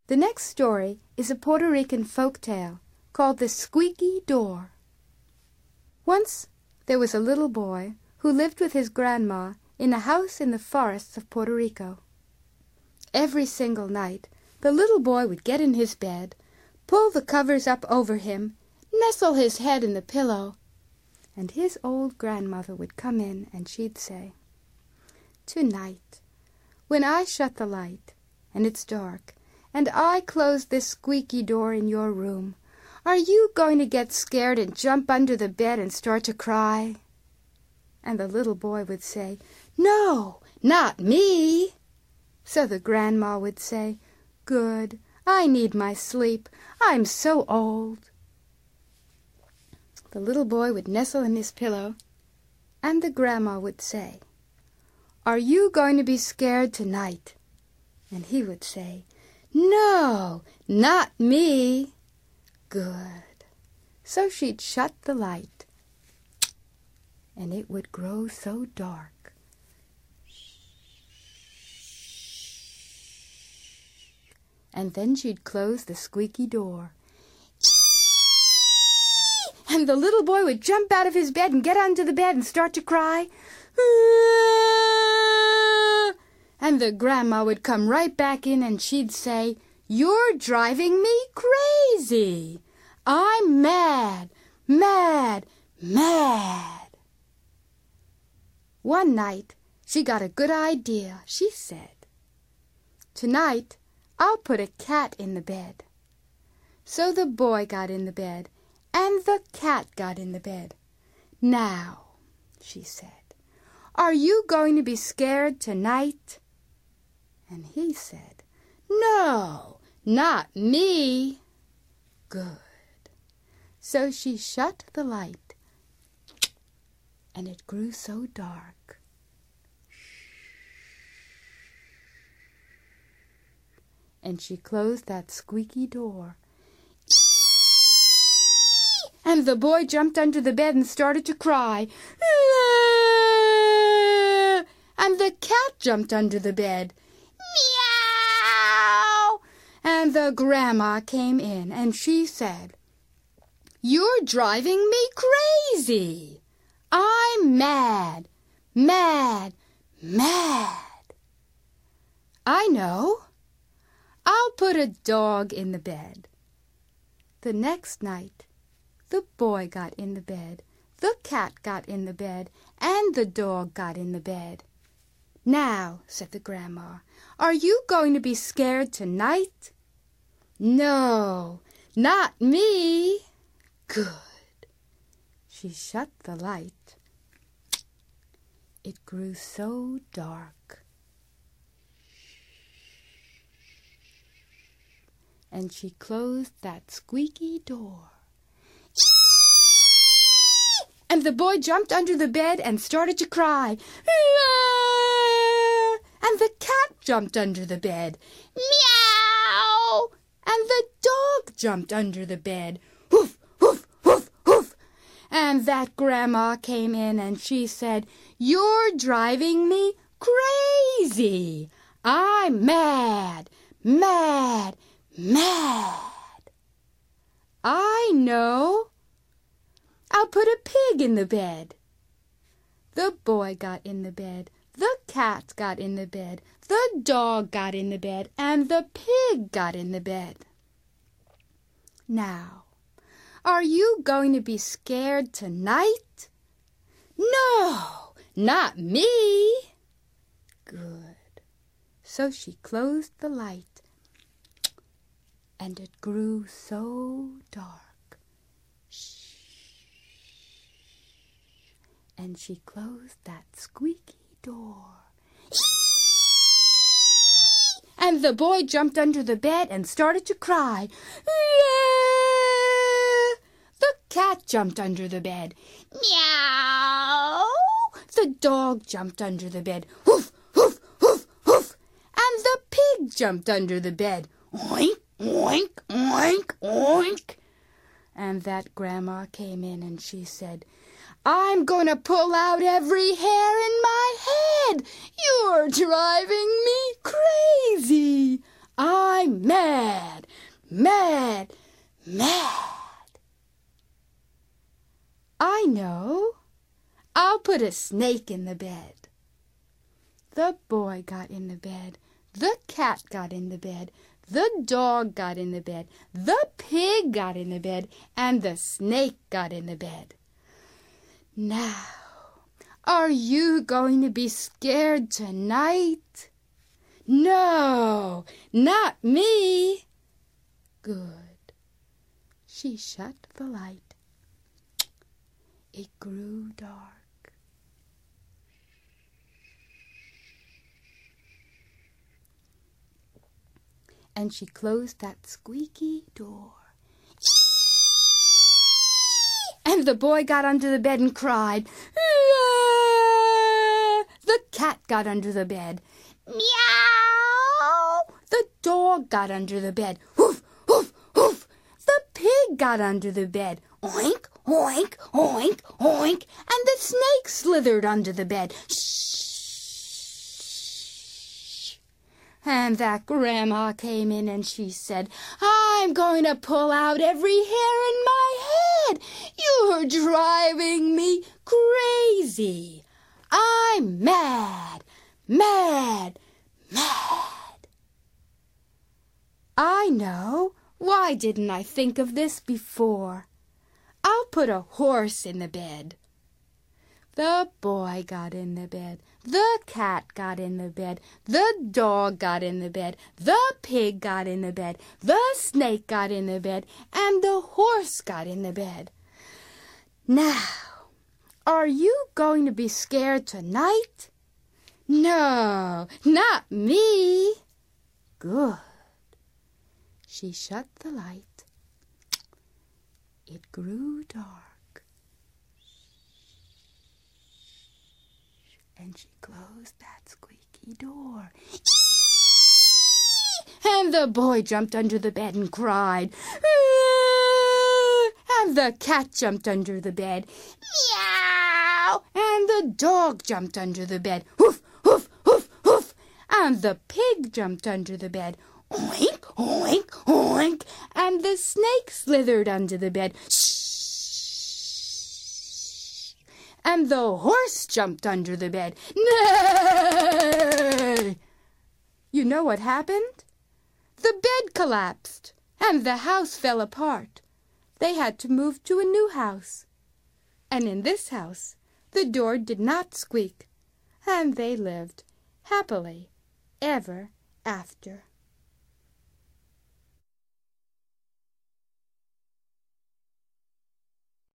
The next story is a Puerto Rican folk tale called The Squeaky Door. Once there was a little boy who lived with his grandma in a house in the forests of Puerto Rico. Every single night, the little boy would get in his bed, pull the covers up over him, nestle his head in the pillow, and his old grandmother would come in and she'd say, "Tonight, when I shut the light, and it's dark, and I close this squeaky door in your room, are you going to get scared and jump under the bed and start to cry?" And the little boy would say, "No, not me." So the grandma would say, "Good, I need my sleep. I'm so old." The little boy would nestle in his pillow, and the grandma would say, "Are you going to be scared tonight?" And he would say, "No, not me." Good. So she'd shut the light, and it would grow so dark. And then she'd close the squeaky door. And the little boy would jump out of his bed and get onto the bed and start to cry. And the grandma would come right back in and she'd say, "You're driving me crazy. I'm mad, mad, mad." One night she got a good idea. She said, "Tonight I'll put a cat in the bed." So the boy got in the bed, and the cat got in the bed. "Now," she said, "are you going to be scared tonight?" And he said, "No, not me." Good. So she shut the light, and it grew so dark. And she closed that squeaky door. And the boy jumped under the bed and started to cry. And the cat jumped under the bed. Meow! And the grandma came in and she said, "You're driving me crazy. I'm mad, mad, mad." "I know. I'll put a dog in the bed." The next night, the boy got in the bed, the cat got in the bed, and the dog got in the bed. "Now," said the grandma, "are you going to be scared tonight?" "No, not me." Good. She shut the light. It grew so dark. And she closed that squeaky door. And the boy jumped under the bed and started to cry. And the cat jumped under the bed. Meow! And the dog jumped under the bed. Hoof, hoof, hoof, hoof. And that grandma came in and she said, "You're driving me crazy. I'm mad, mad, mad." "I know. I'll put a pig in the bed." The boy got in the bed, the cat got in the bed, the dog got in the bed, and the pig got in the bed. "Now, are you going to be scared tonight?" "No, not me." Good. So she closed the light, and it grew so dark. And she closed that squeaky door. And the boy jumped under the bed and started to cry. The cat jumped under the bed. Meow! The dog jumped under the bed. Hoof, hoof, hoof, hoof. And the pig jumped under the bed. Oink, oink, oink, oink. And that grandma came in and she said, "I'm going to pull out every hair in my head. You're driving me crazy. I'm mad, mad, mad. I know. I'll put a snake in the bed. The boy got in the bed. The cat got in the bed. The dog got in the bed. The pig got in the bed. And the snake got in the bed. Now, are you going to be scared tonight? No, not me. Good. She shut the light. It grew dark. And she closed that squeaky door. And the boy got under the bed and cried. The cat got under the bed. Meow! The dog got under the bed. Hoof, hoof, hoof! The pig got under the bed. Oink, oink, oink, oink! And the snake slithered under the bed. Shh! And that grandma came in and she said, I'm going to pull out every hair in my head. You're driving me crazy. I'm mad, mad, mad. I know. Why didn't I think of this before? I'll put a horse in the bed. The boy got in the bed. The cat got in the bed. The dog got in the bed. The pig got in the bed. The snake got in the bed. And the horse got in the bed. Now, are you going to be scared tonight? No, not me. Good. She shut the light. It grew dark. And she closed that squeaky door. And the boy jumped under the bed and cried. And the cat jumped under the bed. Meow! And the dog jumped under the bed. Hoof, hoof, hoof, hoof! And the pig jumped under the bed. Oink, oink, oink! And the snake slithered under the bed. Shh! And the horse jumped under the bed. Nay! You know what happened? The bed collapsed, and the house fell apart. They had to move to a new house. And in this house, the door did not squeak, and they lived happily ever after.